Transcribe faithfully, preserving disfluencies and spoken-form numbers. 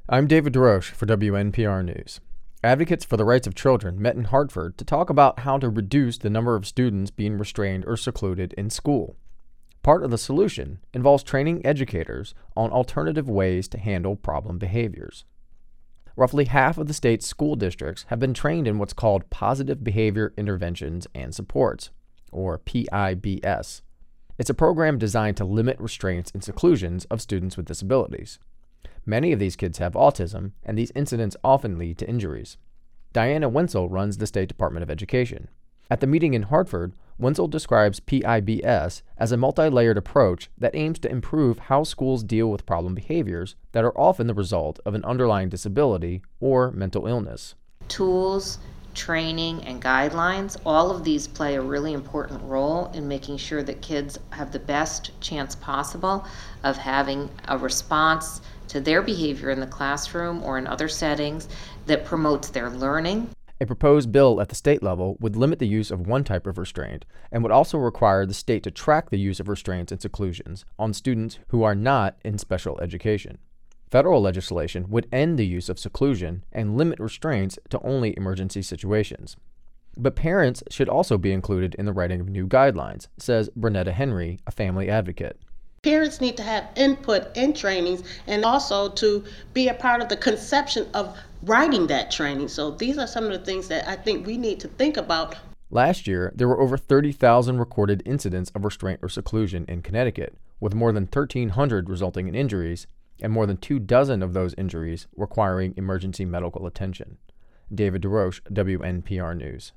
I'm David DeRoche for W N P R News. Advocates for the rights of children met in Hartford to talk about how to reduce the number of students being restrained or secluded in school. Part of the solution involves training educators on alternative ways to handle problem behaviors. Roughly half of the state's school districts have been trained in what's called Positive Behavior Interventions and Supports, or P I B S. It's a program designed to limit restraints and seclusions of students with disabilities. Many of these kids have autism, and these incidents often lead to injuries. Diana Wenzel runs the State Department of Education. At the meeting in Hartford, Wenzel describes P I B S as a multi-layered approach that aims to improve how schools deal with problem behaviors that are often the result of an underlying disability or mental illness. Tools, training, and guidelines, all of these play a really important role in making sure that kids have the best chance possible of having a response to their behavior in the classroom or in other settings that promotes their learning. A proposed bill at the state level would limit the use of one type of restraint and would also require the state to track the use of restraints and seclusions on students who are not in special education. Federal legislation would end the use of seclusion and limit restraints to only emergency situations. But parents should also be included in the writing of new guidelines, says Brunetta Henry, a family advocate. Parents need to have input in trainings and also to be a part of the conception of writing that training. So these are some of the things that I think we need to think about. Last year, there were over thirty thousand recorded incidents of restraint or seclusion in Connecticut, with more than thirteen hundred resulting in injuries, and more than two dozen of those injuries requiring emergency medical attention. David DeRoche, W N P R News.